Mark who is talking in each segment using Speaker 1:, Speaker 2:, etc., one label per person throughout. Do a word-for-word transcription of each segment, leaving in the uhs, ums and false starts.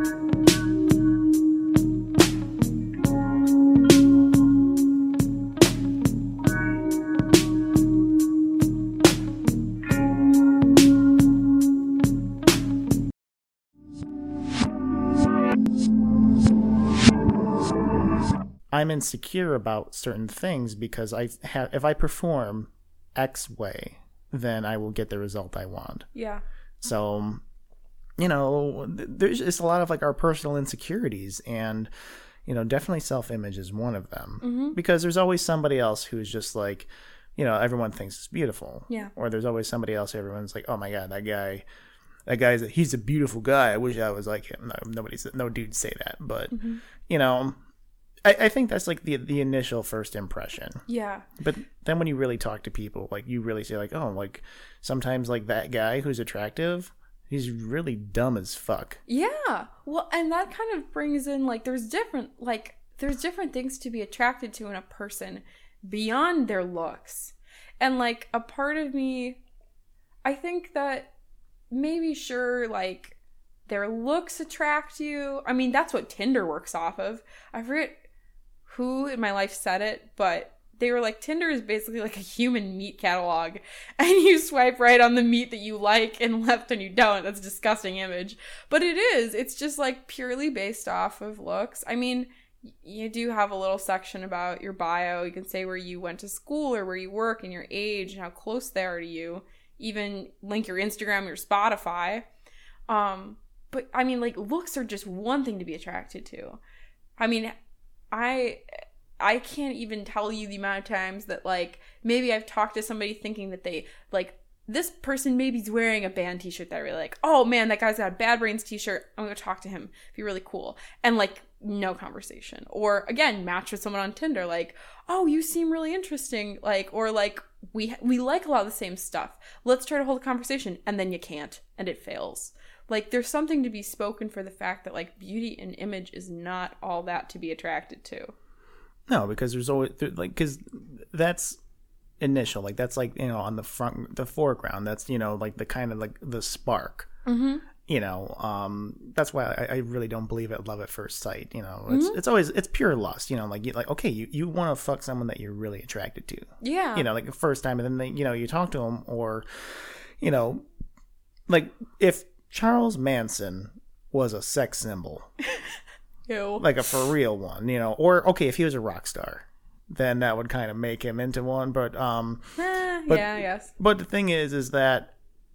Speaker 1: I'm insecure about certain things because I have, if I perform X way, then I will get the result I want.
Speaker 2: Yeah.
Speaker 1: So, you know, there's just a lot of like our personal insecurities, and, you know, definitely self-image is one of them.
Speaker 2: Mm-hmm.
Speaker 1: Because there's always somebody else who's just like, you know, everyone thinks it's beautiful.
Speaker 2: Yeah.
Speaker 1: Or there's always somebody else who everyone's like, oh my God, that guy, that guy's, a, he's a beautiful guy. I wish I was like him. No, nobody's, no dudes say that. But,
Speaker 2: mm-hmm.
Speaker 1: you know, I, I think that's like the the initial first impression.
Speaker 2: Yeah.
Speaker 1: But then when you really talk to people, like you really say like, oh, like sometimes like that guy who's attractive, he's really dumb as fuck.
Speaker 2: Yeah. Well, and that kind of brings in like there's different like there's different things to be attracted to in a person beyond their looks. And like a part of me, I think that maybe sure like their looks attract you. I mean, that's what Tinder works off of. I forget who in my life said it, but they were like, Tinder is basically like a human meat catalog, and you swipe right on the meat that you like and left when you don't. That's a disgusting image, but it is. It's just like purely based off of looks. I mean, you do have a little section about your bio. You can say where you went to school or where you work and your age and how close they are to you. Even link your Instagram, your Spotify. Um, but I mean, like, looks are just one thing to be attracted to. I mean, I I can't even tell you the amount of times that, like, maybe I've talked to somebody thinking that they, like, this person maybe's wearing a band t-shirt that I really like. Oh, man, that guy's got a Bad Brains t-shirt. I'm going to talk to him. Be really cool. And, like, no conversation. Or, again, match with someone on Tinder. Like, oh, you seem really interesting. Like, or, like, we we like a lot of the same stuff. Let's try to hold a conversation. And then you can't. And it fails. Like, there's something to be spoken for the fact that, like, beauty and image is not all that to be attracted to.
Speaker 1: No, because there's always, like, because that's initial. Like, that's, like, you know, on the front, the foreground. That's, you know, like, the kind of, like, the spark.
Speaker 2: Mm-hmm.
Speaker 1: You know, um, that's why I, I really don't believe it love at first sight. You know, it's mm-hmm. it's always, it's pure lust. You know, like, you, like okay, you, you want to fuck someone that you're really attracted to. Yeah. You know, like, the first time, and then, they, you know, you talk to them, or, you know, like, if Charles Manson was a sex symbol. Ew. Like a for real one, you know. Or, okay, if he was a rock star, then that would kind of make him into one. But, um...
Speaker 2: Eh,
Speaker 1: but,
Speaker 2: yeah, I guess. But
Speaker 1: the thing is, is that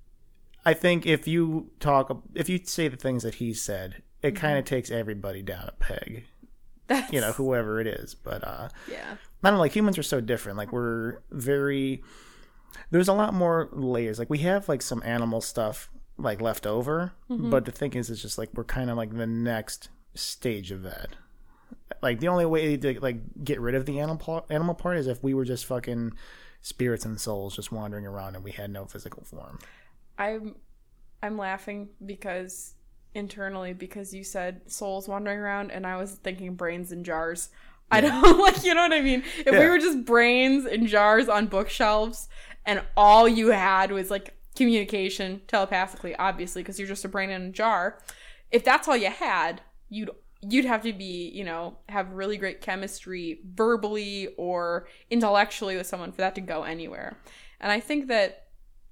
Speaker 1: I think if you talk... If you say the things that he said, it mm-hmm. kind of takes everybody down a peg. That's... You know, whoever it is. But, uh... yeah. I don't know, like, humans are so different. Like, we're very... There's a lot more layers. Like, we have, like, some animal stuff like left over, mm-hmm. but the thing is, it's just like we're kind of like the next stage of that. Like, the only way to like get rid of the animal animal part is if we were just fucking spirits and souls just wandering around and we had no physical form.
Speaker 2: I'm I'm laughing because internally because you said souls wandering around, and I was thinking brains in jars. Yeah. I don't like, you know what I mean? If yeah. we were just brains in jars on bookshelves and all you had was like communication telepathically, obviously, because you're just a brain in a jar. If that's all you had, you'd you'd have to be, you know, have really great chemistry verbally or intellectually with someone for that to go anywhere. And I think that,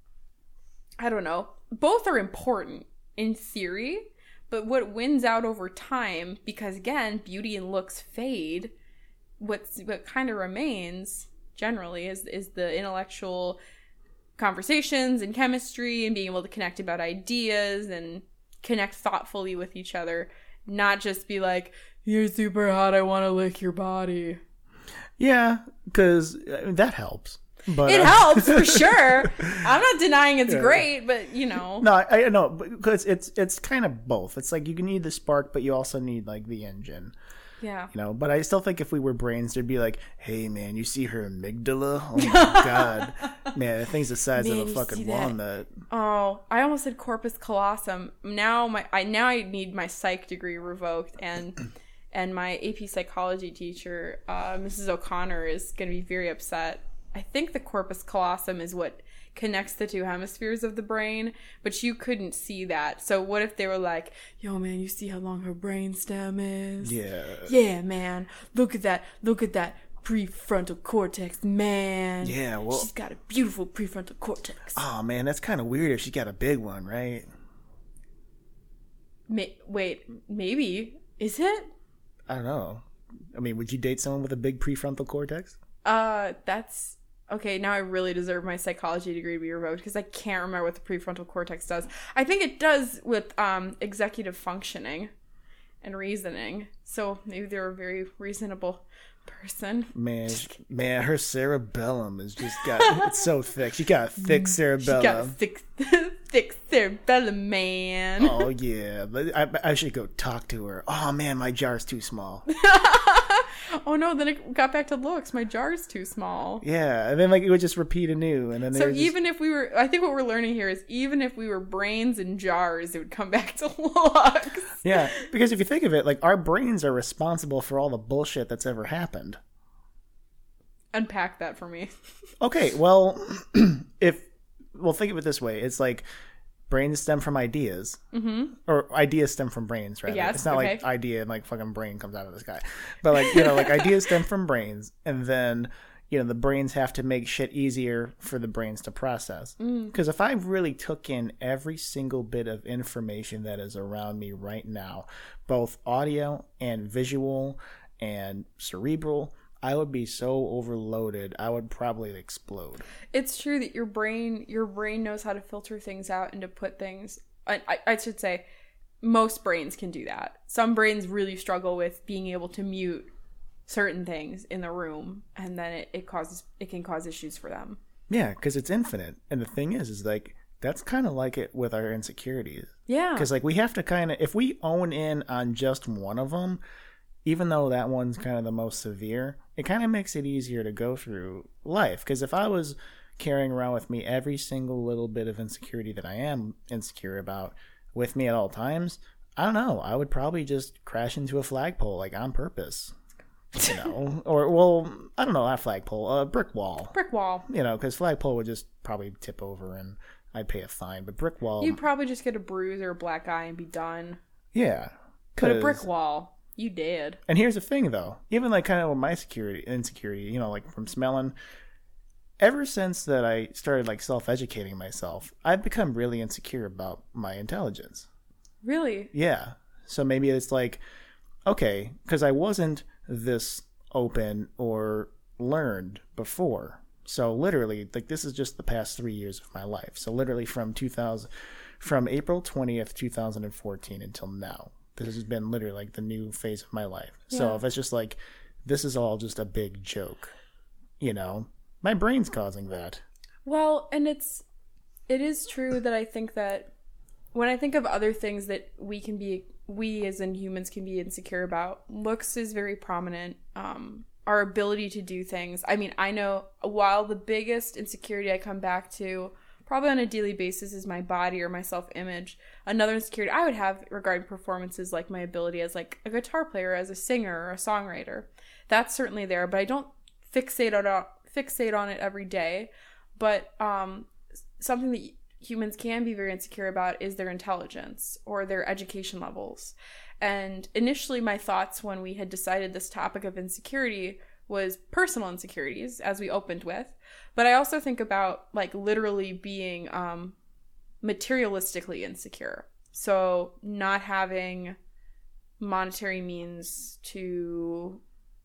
Speaker 2: I don't know, both are important in theory, but what wins out over time, because again, beauty and looks fade, what's what kind of remains generally is is the intellectual conversations and chemistry and being able to connect about ideas and connect thoughtfully with each other, not just be like, you're super hot, I want to lick your body.
Speaker 1: Yeah, because I mean, that helps. But
Speaker 2: it
Speaker 1: uh,
Speaker 2: helps for sure. I'm not denying it's yeah. great, but you know.
Speaker 1: No, I know, because it's it's kind of both. It's like you need the spark, but you also need like the engine. Yeah. You know, but I still think if we were brains, there'd be like, hey, man, you see her amygdala? Oh, my God. Man, that thing's the size man, of a fucking walnut.
Speaker 2: Oh, I almost said corpus callosum. Now my I now I need my psych degree revoked, and and my A P psychology teacher, uh, Missus O'Connor, is going to be very upset. I think the corpus callosum is what connects the two hemispheres of the brain, but you couldn't see that. So what if they were like, yo, man, you see how long her brain stem is?
Speaker 1: Yeah.
Speaker 2: Yeah, man. Look at that. Look at that prefrontal cortex, man.
Speaker 1: Yeah, well.
Speaker 2: She's got a beautiful prefrontal cortex.
Speaker 1: Oh, man, that's kind of weird if she got a big one, right?
Speaker 2: May- wait, maybe. Is it?
Speaker 1: I don't know. I mean, would you date someone with a big prefrontal cortex?
Speaker 2: Uh, that's... Okay, now I really deserve my psychology degree to be revoked because I can't remember what the prefrontal cortex does. I think it does with um executive functioning and reasoning. So maybe they're a very reasonable person.
Speaker 1: Man, man, her cerebellum is just got... It's so thick. She got a thick cerebellum.
Speaker 2: She got a thick, thick cerebellum, man.
Speaker 1: Oh, yeah. I, I should go talk to her. Oh, man, my jar's too small.
Speaker 2: Oh no, then it got back to looks. My jar's too small.
Speaker 1: Yeah, and then like it would just repeat anew. And then
Speaker 2: So
Speaker 1: just...
Speaker 2: even if we were, I think what we're learning here is even if we were brains and jars, it would come back to looks.
Speaker 1: Yeah, because if you think of it, like our brains are responsible for all the bullshit that's ever happened.
Speaker 2: Unpack that for me.
Speaker 1: Okay, well, if, well, think of it this way. It's like brains stem from ideas. Mm-hmm. Or ideas stem from brains, rather.
Speaker 2: Yes,
Speaker 1: it's not
Speaker 2: okay.
Speaker 1: like idea and like fucking brain comes out of the sky. But like, you know, like ideas stem from brains. And then, you know, the brains have to make shit easier for the brains to process. Because mm. if I really took in every single bit of information that is around me right now, both audio and visual and cerebral, I would be so overloaded, I would probably explode.
Speaker 2: It's true that your brain your brain knows how to filter things out and to put things... I, I, I should say, most brains can do that. Some brains really struggle with being able to mute certain things in the room, and then it, it causes it can cause issues for them.
Speaker 1: Yeah, because it's infinite. And the thing is, is like, that's kind of like it with our insecurities.
Speaker 2: Yeah.
Speaker 1: Because like we have to kind of... If we own in on just one of them, even though that one's kind of the most severe, it kind of makes it easier to go through life. Because if I was carrying around with me every single little bit of insecurity that I am insecure about with me at all times, I don't know, I would probably just crash into a flagpole, like on purpose. You know? Or, well, I don't know, not flagpole, a brick wall.
Speaker 2: Brick wall.
Speaker 1: You know, because flagpole would just probably tip over and I'd pay a fine. But brick wall...
Speaker 2: You'd probably just get a bruise or a black eye and be done.
Speaker 1: Yeah.
Speaker 2: But a brick wall... You did.
Speaker 1: And here's the thing, though. Even, like, kind of with my security, insecurity, you know, like, from smelling, ever since that I started, like, self-educating myself, I've become really insecure about my intelligence.
Speaker 2: Really?
Speaker 1: Yeah. So maybe it's like, okay, because I wasn't this open or learned before. So literally, like, this is just the past three years of my life. So literally from two thousand, from April twentieth, twenty fourteen until now. This has been literally like the new phase of my life. Yeah. So if it's just like, this is all just a big joke, you know, my brain's causing that.
Speaker 2: Well, and it's, it is true that I think that when I think of other things that we can be, we as in humans can be insecure about, looks is very prominent. Um, our ability to do things. I mean, I know while the biggest insecurity I come back to probably on a daily basis is my body or my self-image, another insecurity I would have regarding performances like my ability as like a guitar player, as a singer or a songwriter. That's certainly there, but I don't fixate on it, fixate on it every day. But um, something that humans can be very insecure about is their intelligence or their education levels. And initially my thoughts when we had decided this topic of insecurity was personal insecurities, as we opened with. But I also think about like literally being um, materialistically insecure. So not having monetary means to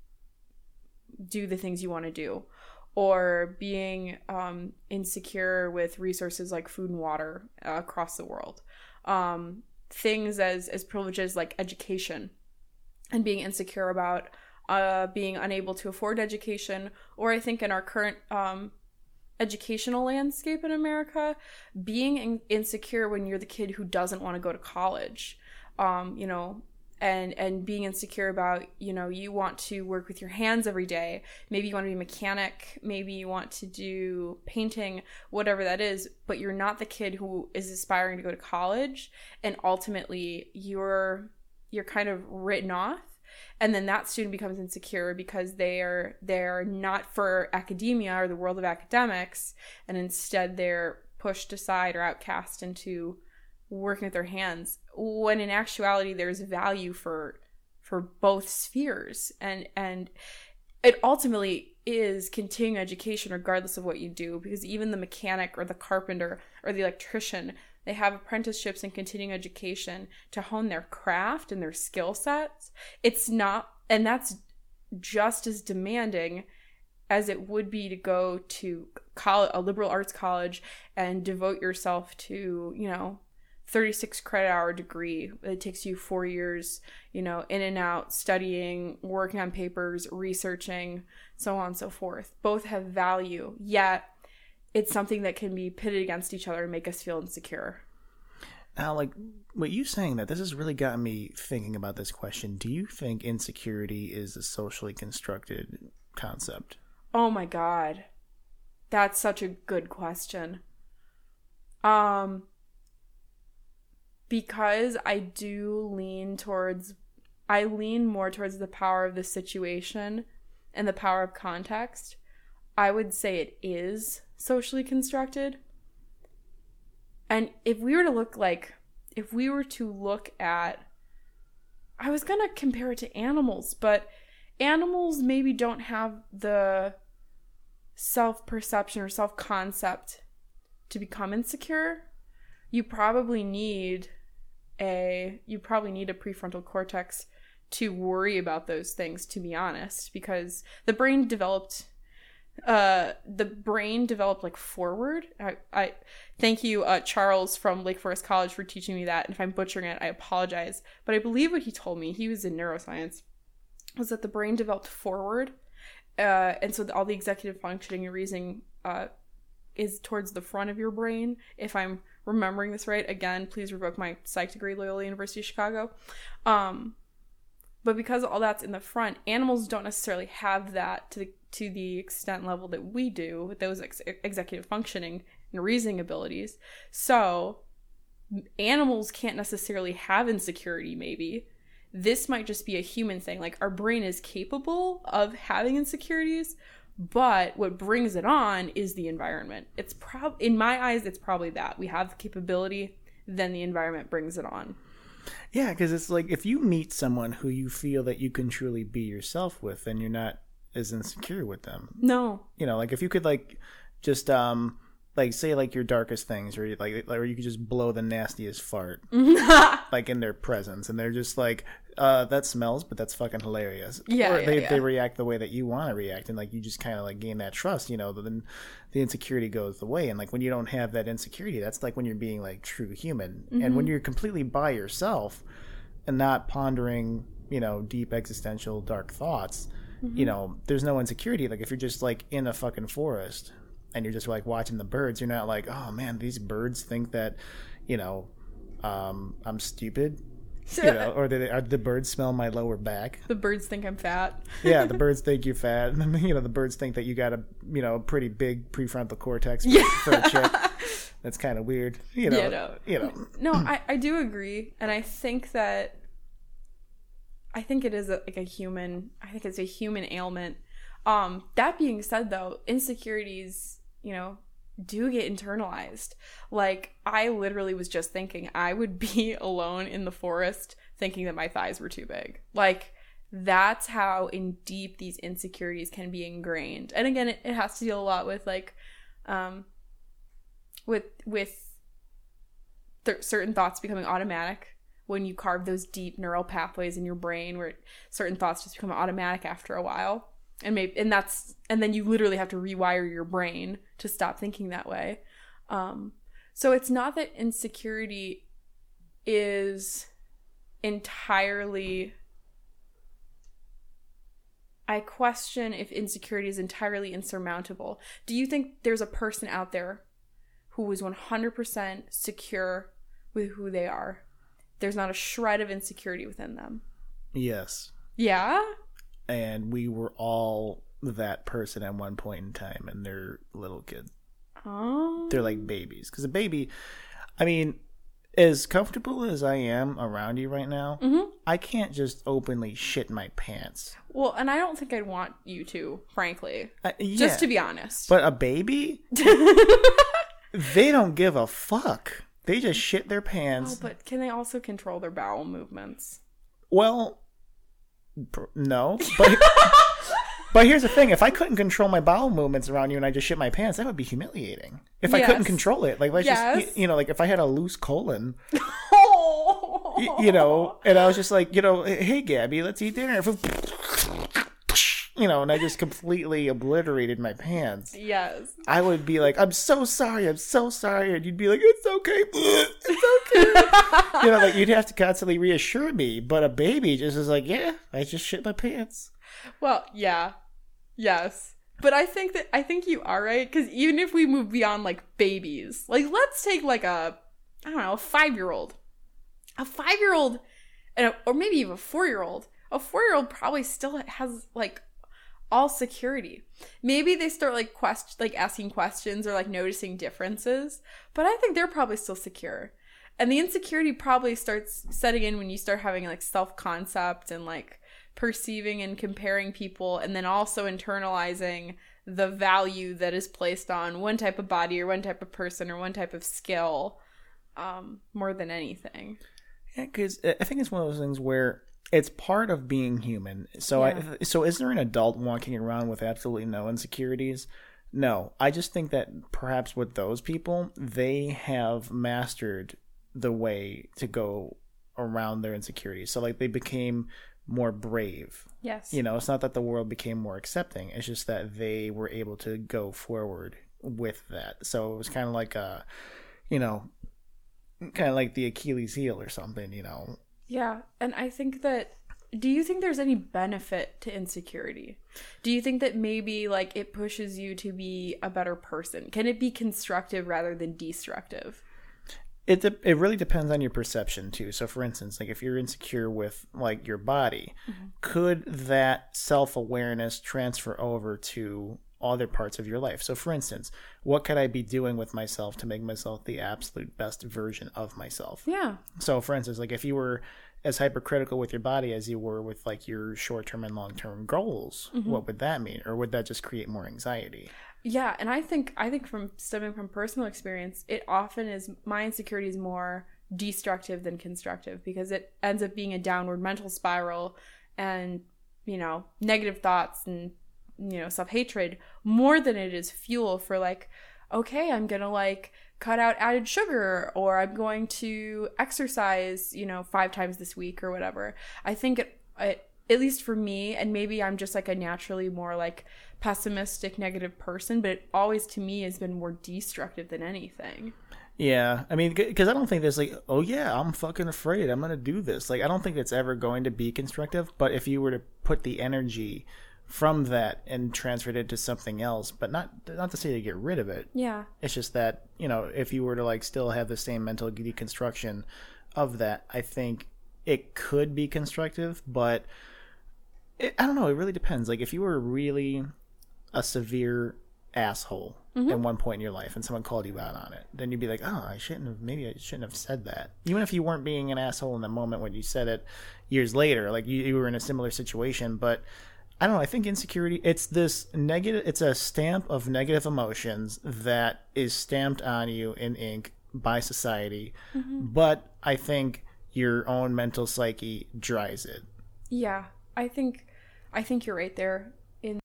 Speaker 2: do the things you want to do, or being um, insecure with resources like food and water uh, across the world. Um, things as, as privileges like education, and being insecure about Uh, being unable to afford education, or I think in our current um, educational landscape in America, being in- insecure when you're the kid who doesn't want to go to college, um, you know, and and being insecure about, you know, you want to work with your hands every day. Maybe you want to be a mechanic, maybe you want to do painting, whatever that is, but you're not the kid who is aspiring to go to college, and ultimately you're you're kind of written off. And then that student becomes insecure because they are they're not for academia or the world of academics, and instead they're pushed aside or outcast into working with their hands, when in actuality there's value for for both spheres. And and it ultimately is continuing education regardless of what you do, because even the mechanic or the carpenter or the electrician, they have apprenticeships and continuing education to hone their craft and their skill sets. It's not, and that's just as demanding as it would be to go to college, a liberal arts college, and devote yourself to, you know, thirty-six credit hour degree. It takes you four years, you know, in and out, studying, working on papers, researching, so on and so forth. Both have value, yet it's something that can be pitted against each other and make us feel insecure.
Speaker 1: Now, like, what you saying that, this has really gotten me thinking about this question. Do you think insecurity is a socially constructed concept?
Speaker 2: Oh my God. That's such a good question. Um, because I do lean towards, I lean more towards the power of the situation and the power of context. I would say it is socially constructed. And if we were to look like, if we were to look at, I was going to compare it to animals, but animals maybe don't have the self-perception or self-concept to become insecure. You probably need a, you probably need a prefrontal cortex to worry about those things, to be honest, because the brain developed uh the brain developed like forward. I, I thank you uh Charles from Lake Forest College for teaching me that, and if I'm butchering it, I apologize, but I believe what he told me, he was in neuroscience, was that the brain developed forward, uh and so all the executive functioning and reasoning uh is towards the front of your brain, if I'm remembering this right. Again, please revoke my psych degree, Loyola University of Chicago. Um but because all that's in the front, animals don't necessarily have that to the to the extent level that we do with those ex- executive functioning and reasoning abilities. So animals can't necessarily have insecurity, maybe. This might just be a human thing. Like, our brain is capable of having insecurities, but what brings it on is the environment. It's prob in my eyes, it's probably that. We have the capability, then the environment brings it on.
Speaker 1: Yeah, because it's like, if you meet someone who you feel that you can truly be yourself with, then you're not as insecure with them.
Speaker 2: No.
Speaker 1: You know, like, if you could, like, just, um, like, say, like, your darkest things, or, like, or you could just blow the nastiest fart, like, in their presence, and they're just like, uh, that smells, but that's fucking hilarious.
Speaker 2: Yeah,
Speaker 1: or
Speaker 2: yeah,
Speaker 1: they,
Speaker 2: yeah.
Speaker 1: they react the way that you want to react, and, like, you just kind of, like, gain that trust, you know, then the insecurity goes away. And, like, when you don't have that insecurity, that's, like, when you're being, like, true human. Mm-hmm. And when you're completely by yourself and not pondering, you know, deep existential dark thoughts, mm-hmm. you know, there's no insecurity. Like, if you're just, like, in a fucking forest and you're just, like, watching the birds, you're not like, oh, man, these birds think that, you know, um, I'm stupid. You know, or do, they, or the birds smell my lower back?
Speaker 2: The birds think I'm fat.
Speaker 1: Yeah, the birds think you're fat. You know, the birds think that you got a, you know, a pretty big prefrontal cortex for,
Speaker 2: yeah.
Speaker 1: for a chick. That's kind of weird. You know,
Speaker 2: yeah, no.
Speaker 1: you know.
Speaker 2: No, I, I do agree. And I think that, I think it is a, like a human, I think it's a human ailment. Um, that being said, though, insecurities, you know, do get internalized. Like, I literally was just thinking I would be alone in the forest thinking that my thighs were too big. Like, that's how in deep these insecurities can be ingrained. And again, it, it has to deal a lot with, like, um, with, with th- certain thoughts becoming automatic when you carve those deep neural pathways in your brain where certain thoughts just become automatic after a while. And maybe, and that's, and then you literally have to rewire your brain to stop thinking that way. Um, so it's not that insecurity is entirely, I question if insecurity is entirely insurmountable. Do you think there's a person out there who is one hundred percent secure with who they are? There's not a shred of insecurity within them.
Speaker 1: Yes.
Speaker 2: Yeah?
Speaker 1: And we were all that person at one point in time, and they're little kids.
Speaker 2: Oh.
Speaker 1: They're like babies. Because a baby, I mean, as comfortable as I am around you right now,
Speaker 2: mm-hmm.
Speaker 1: I can't just openly shit my pants.
Speaker 2: Well, and I don't think I'd want you to, frankly.
Speaker 1: Uh, yeah.
Speaker 2: Just to be honest.
Speaker 1: But a baby? They don't give a fuck. They just shit their pants.
Speaker 2: Oh, but can they also control their bowel movements?
Speaker 1: Well, no. But, but here's the thing. If I couldn't control my bowel movements around you and I just shit my pants, that would be humiliating. If yes. I couldn't control it. Like, let's yes. just, you know, like if I had a loose colon,
Speaker 2: oh.
Speaker 1: you, you know, and I was just like, you know, hey, Gabby, let's eat dinner. You know, and I just completely obliterated my pants.
Speaker 2: Yes.
Speaker 1: I would be like, I'm so sorry, I'm so sorry. And you'd be like, it's okay. It's okay. You know, like you'd have to constantly reassure me. But a baby just is like, yeah, I just shit my pants.
Speaker 2: Well, yeah. Yes. But I think that, I think you are right. Because even if we move beyond like babies, like let's take like a, I don't know, a five-year-old. A five-year-old, and a, or maybe even a four-year-old. A four-year-old probably still has like, all security. Maybe they start like quest like asking questions or like noticing differences, but I think they're probably still secure. And the insecurity probably starts setting in when you start having like self-concept and like perceiving and comparing people, and then also internalizing the value that is placed on one type of body or one type of person or one type of skill, um, more than anything.
Speaker 1: Yeah, because I think it's one of those things where it's part of being human. So, yeah. I, so is there an adult walking around with absolutely no insecurities? No. I just think that perhaps with those people, they have mastered the way to go around their insecurities. So, like, they became more brave.
Speaker 2: Yes.
Speaker 1: You know, it's not that the world became more accepting. It's just that they were able to go forward with that. So, it was kind of like a, you know, kind of like the Achilles heel or something, you know.
Speaker 2: Yeah, and I think that, do you think there's any benefit to insecurity? Do you think that maybe, like, it pushes you to be a better person? Can it be constructive rather than destructive?
Speaker 1: It de- it really depends on your perception, too. So, for instance, like, if you're insecure with, like, your body, mm-hmm. could that self-awareness transfer over to other parts of your life? So, for instance, what could I be doing with myself to make myself the absolute best version of myself?
Speaker 2: Yeah.
Speaker 1: So, for instance, like if you were as hypercritical with your body as you were with like your short-term and long-term goals, mm-hmm. what would that mean? Or would that just create more anxiety?
Speaker 2: Yeah, and I think I think from stemming from personal experience, it often is, my insecurity is more destructive than constructive, because it ends up being a downward mental spiral and, you know, negative thoughts and, you know, self-hatred, more than it is fuel for like, okay, I'm gonna like cut out added sugar, or I'm going to exercise, you know, five times this week or whatever. I think it, it, at least for me, and maybe I'm just like a naturally more like pessimistic, negative person, but it always to me has been more destructive than anything.
Speaker 1: Yeah, I mean, because I don't think there's like, oh yeah, I'm fucking afraid, I'm gonna do this. Like, I don't think it's ever going to be constructive. But if you were to put the energy from that and transferred it to something else, but not not to say to get rid of it.
Speaker 2: Yeah.
Speaker 1: It's just that, you know, if you were to like still have the same mental deconstruction of that, I think it could be constructive, but it, I don't know, it really depends. Like if you were really a severe asshole mm-hmm. at one point in your life and someone called you out on it, then you'd be like, oh, I shouldn't have, maybe I shouldn't have said that. Even if you weren't being an asshole in the moment when you said it years later, like you, you were in a similar situation, but I don't know. I think insecurity, it's this negative, it's a stamp of negative emotions that is stamped on you in ink by society. Mm-hmm. But I think your own mental psyche dries it.
Speaker 2: Yeah, I think, I think you're right there. In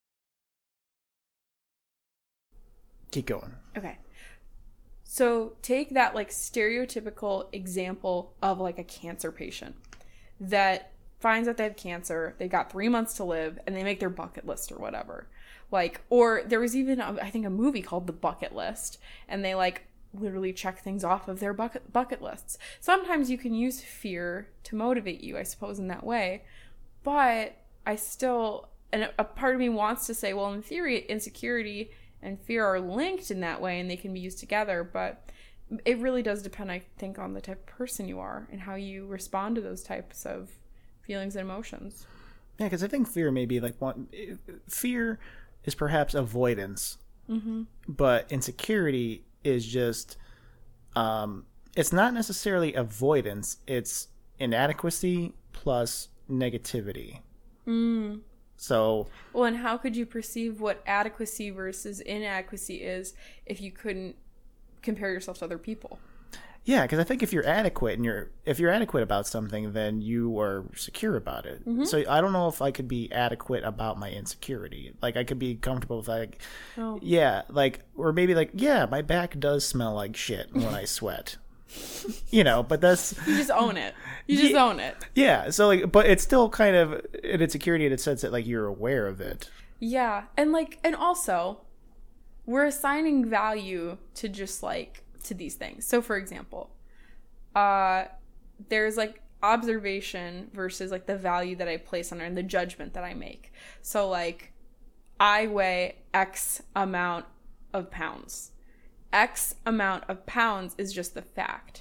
Speaker 1: Keep going.
Speaker 2: Okay. So take that like stereotypical example of like a cancer patient that finds out they have cancer, they got three months to live, and they make their bucket list or whatever. Like, or there was even, a, I think, a movie called The Bucket List, and they, like, literally check things off of their bucket bucket lists. Sometimes you can use fear to motivate you, I suppose, in that way, but I still, and a part of me wants to say, well, in theory, insecurity and fear are linked in that way, and they can be used together, but it really does depend, I think, on the type of person you are and how you respond to those types of feelings and emotions.
Speaker 1: Yeah, because I think fear may be like one. Fear is perhaps avoidance, mm-hmm. but insecurity is just um, it's not necessarily avoidance. It's inadequacy plus negativity.
Speaker 2: Mm.
Speaker 1: So,
Speaker 2: well, and how could you perceive what adequacy versus inadequacy is if you couldn't compare yourself to other people?
Speaker 1: Yeah, because I think if you're adequate and you're if you're adequate about something, then you are secure about it. Mm-hmm. So I don't know if I could be adequate about my insecurity. Like I could be comfortable with like, oh. yeah, like or maybe like yeah, my back does smell like shit when I sweat. You know, but that's
Speaker 2: you just own it. You just
Speaker 1: yeah,
Speaker 2: own it.
Speaker 1: Yeah. So like, but it's still kind of an insecurity in the sense that like you're aware of it.
Speaker 2: Yeah, and like, and also, we're assigning value to just like. To these things. So for example, uh there's like observation versus like the value that I place on it and the judgment that I make. So like I weigh X amount of pounds. X amount of pounds is just the fact.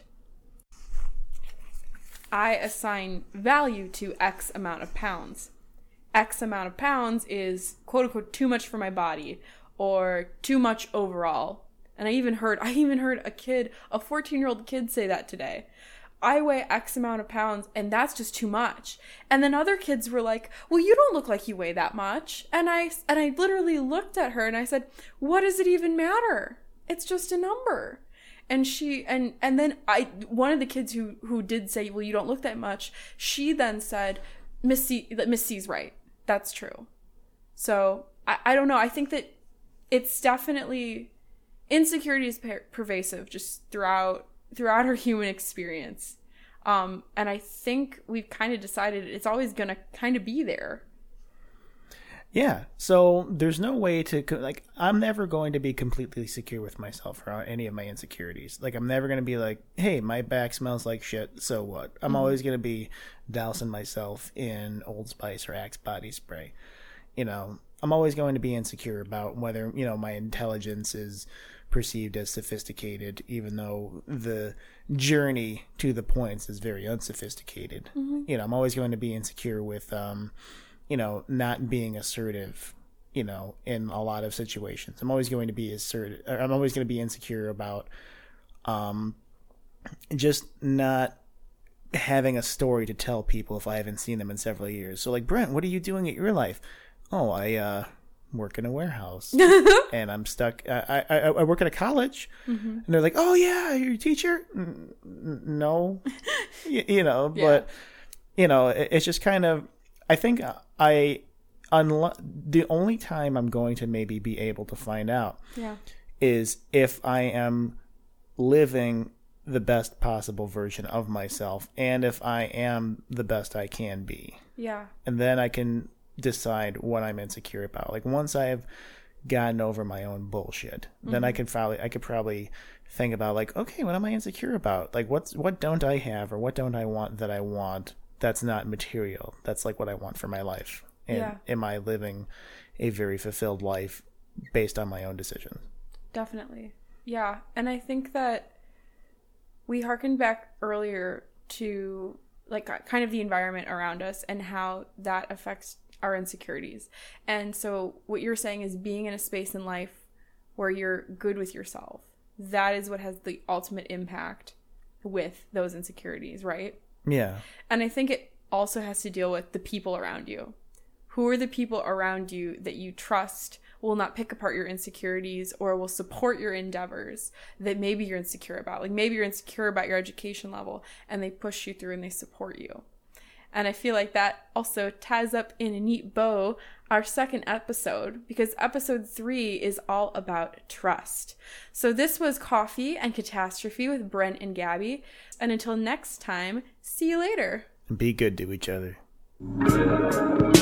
Speaker 2: I assign value to X amount of pounds. X amount of pounds is quote unquote too much for my body or too much overall. And I even heard, I even heard a kid, a fourteen-year-old kid say that today. I weigh X amount of pounds, and that's just too much. And then other kids were like, well, you don't look like you weigh that much. And I, and I literally looked at her and I said, what does it even matter? It's just a number. And she, and, and then I, one of the kids who, who did say, well, you don't look that much. She then said, Miss C, that Miss C's right. That's true. So I, I don't know. I think that it's definitely... Insecurity is per- pervasive just throughout throughout our human experience. Um, and I think we've kind of decided it's always going to kind of be there.
Speaker 1: Yeah. So there's no way to, like, I'm never going to be completely secure with myself around any of my insecurities. Like, I'm never going to be like, hey, my back smells like shit, so what? I'm mm-hmm. always going to be dousing myself in Old Spice or Axe body spray. You know, I'm always going to be insecure about whether, you know, my intelligence is perceived as sophisticated, even though the journey to the points is very unsophisticated. Mm-hmm. You know, I'm always going to be insecure with, um, you know, not being assertive, you know, in a lot of situations. I'm always going to be assertive. I'm always going to be insecure about, um, just not having a story to tell people if I haven't seen them in several years. So like, Brent, what are you doing at your life? Oh, I, uh, work in a warehouse and I'm stuck. I, I, I work at a college mm-hmm. and they're like, oh yeah, you're a teacher. N- no, you, you know, yeah. But you know, it, it's just kind of, I think I, unlo- the only time I'm going to maybe be able to find out
Speaker 2: yeah.
Speaker 1: is if I am living the best possible version of myself and if I am the best I can be.
Speaker 2: Yeah.
Speaker 1: And then I can decide what I'm insecure about. Like once I've gotten over my own bullshit, mm-hmm. then I could probably I could probably think about like, okay, what am I insecure about? Like what's what don't I have or what don't I want that I want that's not material? That's like what I want for my life. And
Speaker 2: yeah.
Speaker 1: am I living a very fulfilled life based on my own decisions?
Speaker 2: Definitely. Yeah. And I think that we harkened back earlier to like kind of the environment around us and how that affects our insecurities. And so what you're saying is being in a space in life where you're good with yourself. That is what has the ultimate impact with those insecurities, right?
Speaker 1: Yeah.
Speaker 2: And I think it also has to deal with the people around you. Who are the people around you that you trust will not pick apart your insecurities or will support your endeavors that maybe you're insecure about? Like maybe you're insecure about your education level and they push you through and they support you. And I feel like that also ties up in a neat bow our second episode, because episode three is all about trust. So this was Coffee and Catastrophe with Brent and Gabby. And until next time, see you later.
Speaker 1: Be good to each other.